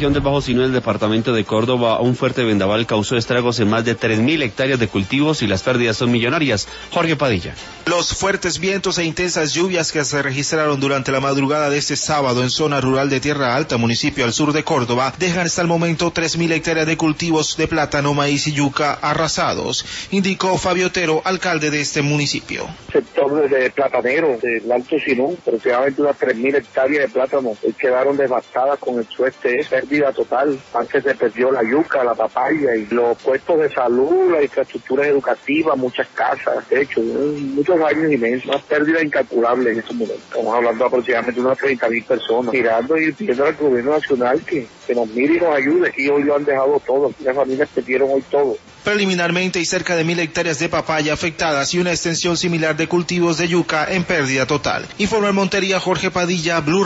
región del Bajo Sinú, del departamento de Córdoba, un fuerte vendaval causó estragos en más de 3.000 hectáreas de cultivos y las pérdidas son millonarias. Jorge Padilla. Los fuertes vientos e intensas lluvias que se registraron durante la madrugada de este sábado en zona rural de Tierra Alta, municipio al sur de Córdoba, dejan hasta el momento 3.000 hectáreas de cultivos de plátano, maíz y yuca arrasados, indicó Fabio Otero, alcalde de este municipio. Sector de platanero del Alto Sinú, aproximadamente unas 3.000 hectáreas de plátano quedaron devastadas con el suerte, pérdida total. Antes se perdió la yuca, la papaya y los puestos de salud, las infraestructuras educativas, muchas casas, techos, muchos daños inmensos, una pérdida incalculable en estos momentos. Estamos hablando aproximadamente de unas 30.000 personas, mirando y pidiendo al gobierno nacional que nos mire y nos ayude. Y hoy lo han dejado todo, las familias perdieron hoy todo. Preliminarmente hay cerca de 1.000 hectáreas de papaya afectadas y una extensión similar de cultivos de yuca en pérdida total. Informa en Montería Jorge Padilla, Blue.